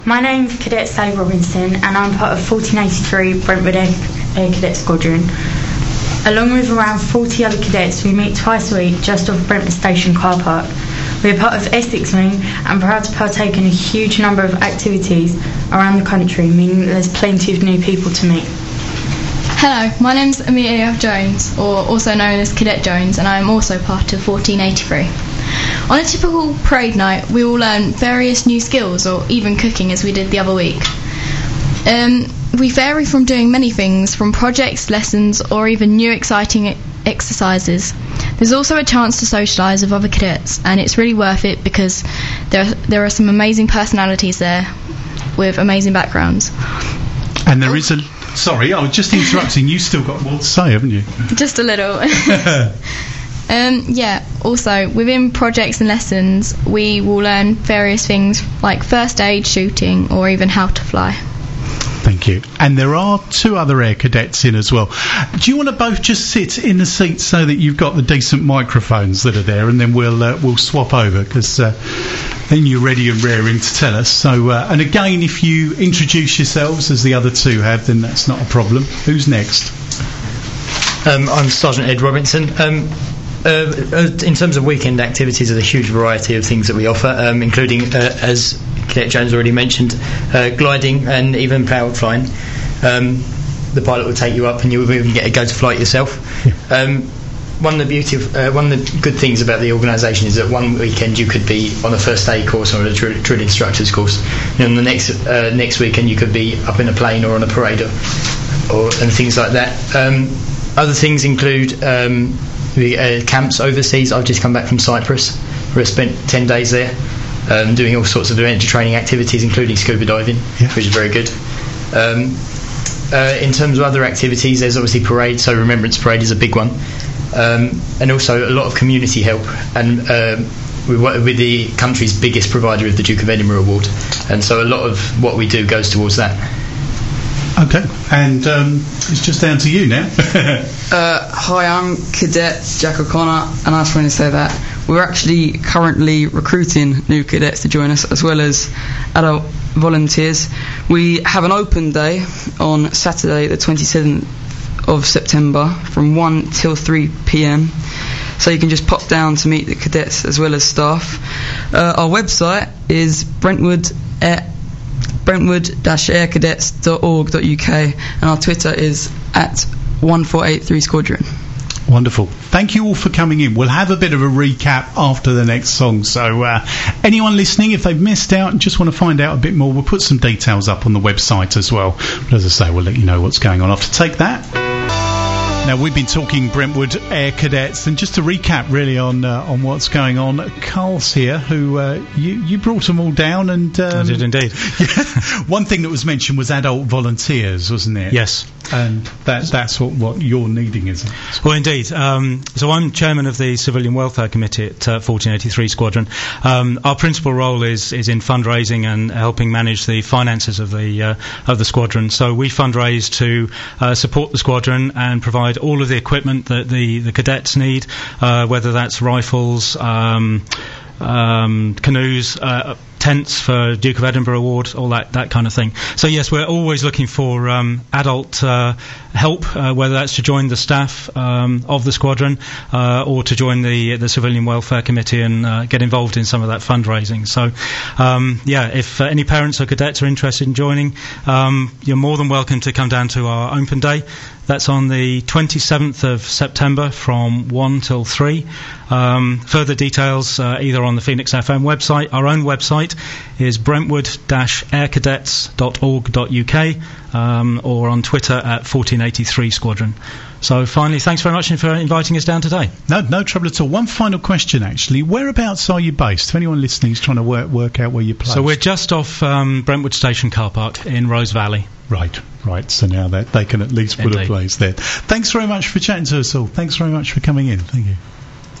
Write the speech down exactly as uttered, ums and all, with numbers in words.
My name's Cadet Sally Robinson and I'm part of fourteen eighty-three Brentwood Air, Air Cadet Squadron. Along with around forty other cadets, we meet twice a week just off Brentwood Station car park. We are part of Essex Wing and proud to partake in a huge number of activities around the country, meaning that there's plenty of new people to meet. Hello, my name's Amelia Jones, or also known as Cadet Jones, and I am also part of fourteen eighty-three. On a typical parade night, we will learn various new skills, or even cooking as we did the other week. Um, we vary from doing many things, from projects, lessons, or even new exciting exercises. There's also a chance to socialise with other cadets, and it's really worth it because there are, there are some amazing personalities there with amazing backgrounds. And there is a... Sorry, I was just interrupting. You've still got more to say, haven't you? Just a little. Um, yeah, also within projects and lessons we will learn various things like first aid, shooting, or even how to fly. Thank you. And there are two other air cadets in as well. Do you want to both just sit in the seats so that you've got the decent microphones that are there, and then we'll uh, we'll swap over because uh, then you're ready and raring to tell us. So uh, and again, if you introduce yourselves as the other two have, then that's not a problem. Who's next? Um, I'm Sergeant Ed Robinson. Um, Uh, in terms of weekend activities, there's a huge variety of things that we offer, um, including, uh, as Cadet Jones already mentioned, uh, gliding and even powered flying. Um, the pilot will take you up and you will even get to go to flight yourself. Um, one of the beauty of, uh, one of the good things about the organisation is that one weekend you could be on a first aid course or a drill, drill instructor's course, and on the next uh, next weekend you could be up in a plane or on a parade or, or and things like that. Um, other things include um, We, uh, camps overseas. I've just come back from Cyprus where I spent ten days there um, doing all sorts of adventure training activities, including scuba diving, yeah. which is very good. Um, uh, in terms of other activities, there's obviously parade, so Remembrance Parade is a big one, um, and also a lot of community help, and um, we work with the country's biggest provider of the Duke of Edinburgh Award, and so a lot of what we do goes towards that. Okay, and um, it's just down to you now. uh, hi, I'm Cadet Jack O'Connor, and I just wanted to say that we're actually currently recruiting new cadets to join us, as well as adult volunteers. We have an open day on Saturday, the twenty-seventh of September, from one till three p.m. So you can just pop down to meet the cadets as well as staff. Uh, our website is Brentwood Air. brentwood dash air cadets dot org dot U K, and our Twitter is at one four eight three Squadron. Wonderful. Thank you all for coming in. We'll have a bit of a recap after the next song, so uh, anyone listening, if they've missed out and just want to find out a bit more, we'll put some details up on the website as well. But as I say, we'll let you know what's going on after Take That. Now, we've been talking Brentwood Air Cadets, and just to recap really on uh, on what's going on, Carl's here, who uh, you, you brought them all down. And um, I did indeed. Yeah, one thing that was mentioned was adult volunteers, wasn't it? Yes. And that, that's what, what you're needing, isn't it? Well, indeed. Um, so I'm chairman of the Civilian Welfare Committee at uh, fourteen eighty-three Squadron. Um, our principal role is is in fundraising and helping manage the finances of the uh, of the squadron. So we fundraise to uh, support the squadron and provide all of the equipment that the, the cadets need, uh, whether that's rifles, um, um, canoes, uh, tents for Duke of Edinburgh Award, all that, that kind of thing. So yes, we're always looking for um, adult uh, help, uh, whether that's to join the staff um, of the squadron uh, or to join the the Civilian Welfare Committee and uh, get involved in some of that fundraising. So um, yeah, if uh, any parents or cadets are interested in joining, um, you're more than welcome to come down to our open day. That's on the twenty-seventh of September from one till three. Um, further details uh, either on the Phoenix F M website. Our own website is brentwood dash air cadets dot org dot U K um, or on Twitter at fourteen eighty-three Squadron. So finally, thanks very much for inviting us down today. No, no trouble at all. One final question, actually. Whereabouts are you based? If anyone listening is trying to work, work out where you're placed. So we're just off um, Brentwood Station car park in Rose Valley. Right, right. So now that they can at least put Indeed. a place there. Thanks very much for chatting to us all. Thanks very much for coming in. Thank you.